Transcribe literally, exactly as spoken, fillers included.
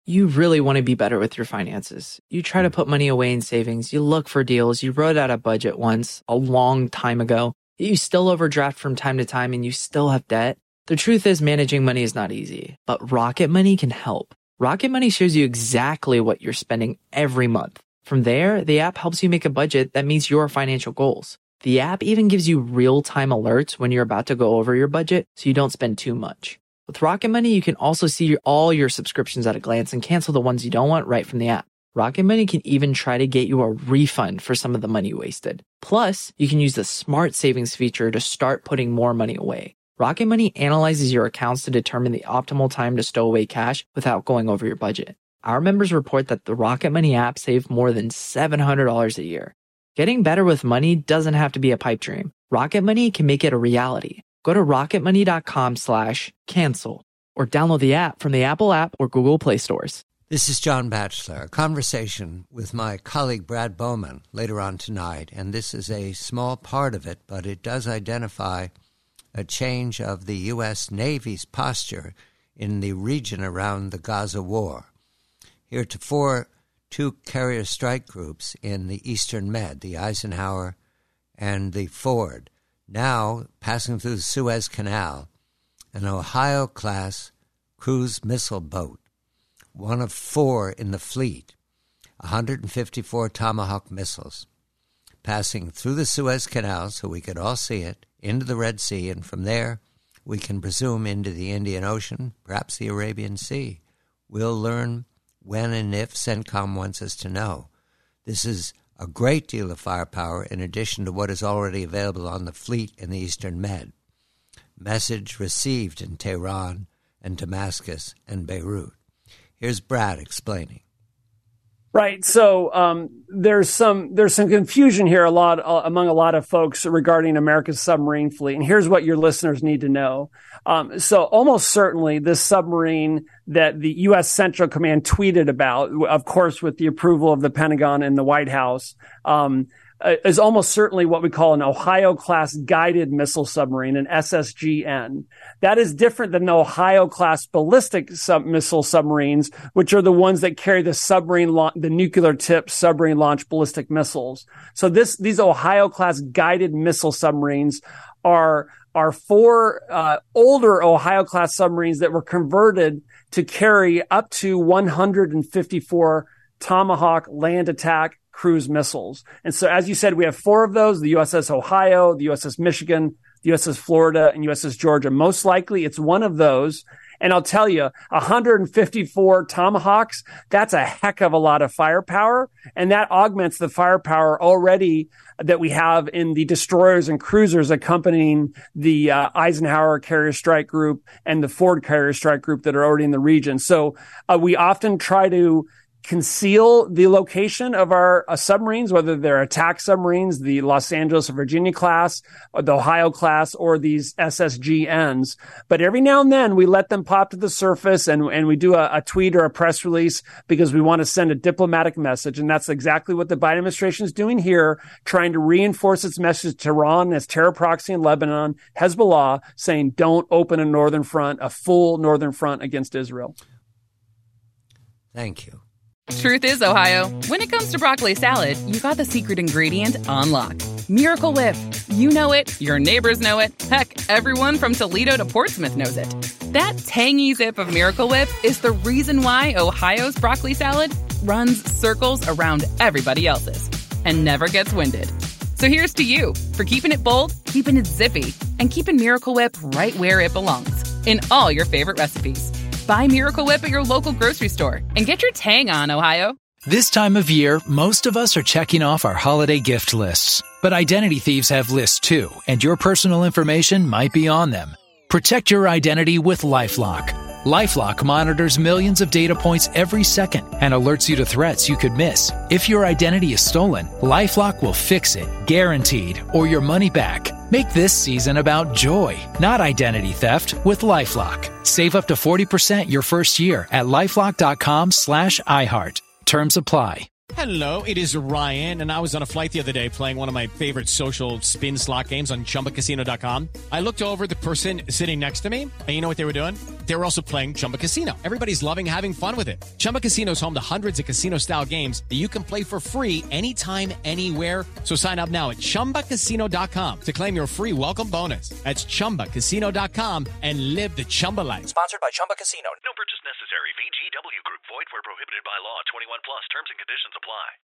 You really want to be better with your finances. You try to put money away in savings. You look for deals. You wrote out a budget once a long time ago. You still overdraft from time to time and you still have debt. The truth is managing money is not easy, but Rocket Money can help. Rocket Money shows you exactly what you're spending every month. From there, the app helps you make a budget that meets your financial goals. The app even gives you real-time alerts when you're about to go over your budget so you don't spend too much. With Rocket Money, you can also see all your subscriptions at a glance and cancel the ones you don't want right from the app. Rocket Money can even try to get you a refund for some of the money you wasted. Plus, you can use the Smart Savings feature to start putting more money away. Rocket Money analyzes your accounts to determine the optimal time to stow away cash without going over your budget. Our members report that the Rocket Money app saved more than seven hundred dollars a year. Getting better with money doesn't have to be a pipe dream. Rocket Money can make it a reality. Go to rocketmoney.com slash cancel or download the app from the Apple app or Google Play stores. This is John Batchelor, a conversation with my colleague Brad Bowman later on tonight, and this is a small part of it, but it does identify a change of the U S Navy's posture in the region around the Gaza war. Heretofore, two carrier strike groups in the Eastern Med, the Eisenhower and the Ford, now passing through the Suez Canal, an Ohio-class cruise missile boat, one of four in the fleet, one hundred fifty-four Tomahawk missiles, passing through the Suez Canal so we could all see it, into the Red Sea, and from there we can presume into the Indian Ocean, perhaps the Arabian Sea. We'll learn when and if CENTCOM wants us to know. This is a great deal of firepower in addition to what is already available on the fleet in the Eastern Med. Message received in Tehran and Damascus and Beirut. Here's Brad explaining. Right. So um, there's some there's some confusion here a lot uh, among a lot of folks regarding America's submarine fleet. And here's what your listeners need to know. Um, so almost certainly this submarine that the U S Central Command tweeted about, of course, with the approval of the Pentagon and the White House, um, is almost certainly what we call an Ohio-class guided missile submarine, an S S G N. That is different than the Ohio-class ballistic sub- missile submarines, which are the ones that carry the submarine, la- the nuclear-tipped submarine-launched ballistic missiles. So this, these Ohio-class guided missile submarines are are four uh, older Ohio-class submarines that were converted to carry up to one hundred fifty-four Tomahawk land attack cruise missiles. And so, as you said, we have four of those, the U S S Ohio, the U S S Michigan, the U S S Florida, and U S S Georgia. Most likely it's one of those. And I'll tell you, one hundred fifty-four Tomahawks, that's a heck of a lot of firepower. And that augments the firepower already that we have in the destroyers and cruisers accompanying the uh, Eisenhower Carrier Strike Group and the Ford Carrier Strike Group that are already in the region. So uh, we often try to conceal the location of our uh, submarines, whether they're attack submarines, the Los Angeles or Virginia class, or the Ohio class, or these S S G Ns. But every now and then we let them pop to the surface and, and we do a, a tweet or a press release because we want to send a diplomatic message. And that's exactly what the Biden administration is doing here, trying to reinforce its message to Iran as terror proxy in Lebanon, Hezbollah, saying don't open a northern front, a full northern front against Israel. Thank you. Truth is, Ohio, when it comes to broccoli salad, you got the secret ingredient on lock. Miracle Whip. You know it, your neighbors know it, heck, everyone from Toledo to Portsmouth knows it. That tangy zip of Miracle Whip is the reason why Ohio's broccoli salad runs circles around everybody else's and never gets winded. So here's to you for keeping it bold, keeping it zippy, and keeping Miracle Whip right where it belongs, in all your favorite recipes. Buy Miracle Whip at your local grocery store and get your tang on, Ohio. This time of year, most of us are checking off our holiday gift lists. But identity thieves have lists too, and your personal information might be on them. Protect your identity with LifeLock. LifeLock monitors millions of data points every second and alerts you to threats you could miss. If your identity is stolen, LifeLock will fix it, guaranteed, or your money back. Make this season about joy, not identity theft, with LifeLock. Save up to forty percent your first year at LifeLock.com slash iHeart. Terms apply. Hello, it is Ryan, and I was on a flight the other day playing one of my favorite social spin slot games on Chumba Casino dot com. I looked over at the person sitting next to me, and you know what they were doing? They were also playing Chumba Casino. Everybody's loving having fun with it. Chumba Casino is home to hundreds of casino-style games that you can play for free anytime, anywhere. So sign up now at Chumba Casino dot com to claim your free welcome bonus. That's Chumba Casino dot com and live the Chumba life. Sponsored by Chumba Casino. No purchase necessary. V G W Group. Void where prohibited by law. twenty-one plus. Terms and conditions apply.